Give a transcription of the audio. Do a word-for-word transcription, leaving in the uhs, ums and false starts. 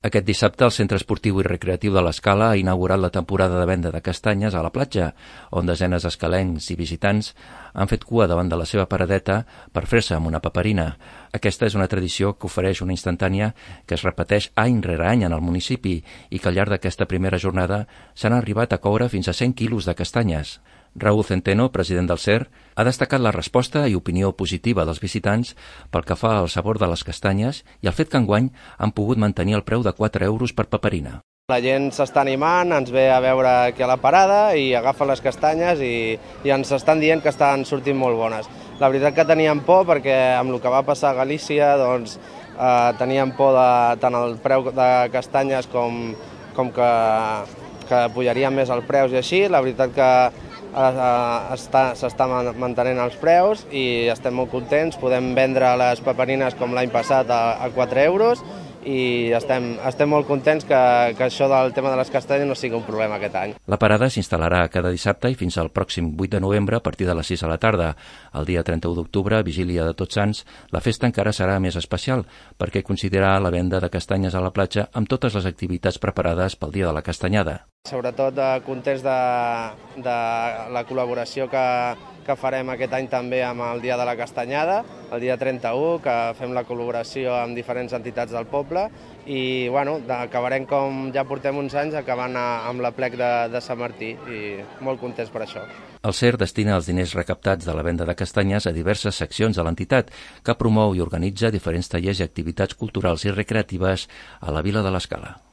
Aquest dissabte el Centre Esportiu i Recreatiu de l'Escala ha inaugurat la temporada de venda de castanyes a la platja, on desenes d'escalencs i visitants han fet cua davant de la seva paradeta per fer-se amb una paperina. Aquesta és una tradició que ofereix una instantània que es repeteix any rere any en el municipi i que al llarg d'aquesta primera jornada s'han arribat a coure fins a cent quilos de castanyes. Raúl Centeno, president del C E R, ha destacat la resposta i opinió positiva dels visitants pel que fa al sabor de les castanyes i el fet que enguany han pogut mantenir el preu de quatre euros per paperina. La gent s'està animant, ens ve a veure aquí a la parada i agafa les castanyes i, i ens estan dient que estan sortint molt bones. La veritat que teníem por perquè amb el que va passar a Galícia doncs, eh, teníem por de tant el preu de castanyes com, com que, que pujarien més els preus i així. La veritat que s'està mantenint els preus i estem molt contents. Podem vendre les paperines com l'any passat a, a quatre euros i estem, estem molt contents que, que això del tema de les castanyes no sigui un problema aquest any. La parada s'instal·larà cada dissabte i fins al pròxim vuit de novembre a partir de les sis de la tarda. El dia trenta-u d'octubre, vigília de Tots Sants, la festa encara serà més especial perquè considerarà la venda de castanyes a la platja amb totes les activitats preparades pel dia de la castanyada. Sobretot contents de, de la col·laboració que, que farem aquest any també amb el Dia de la Castanyada, el dia trenta-u, que fem la col·laboració amb diferents entitats del poble i bueno, acabarem com ja portem uns anys acabant amb l'aplec de, de Sant Martí i molt contents per això. El C E R destina els diners recaptats de la venda de castanyes a diverses seccions de l'entitat que promou i organitza diferents tallers i activitats culturals i recreatives a la vila de l'Escala.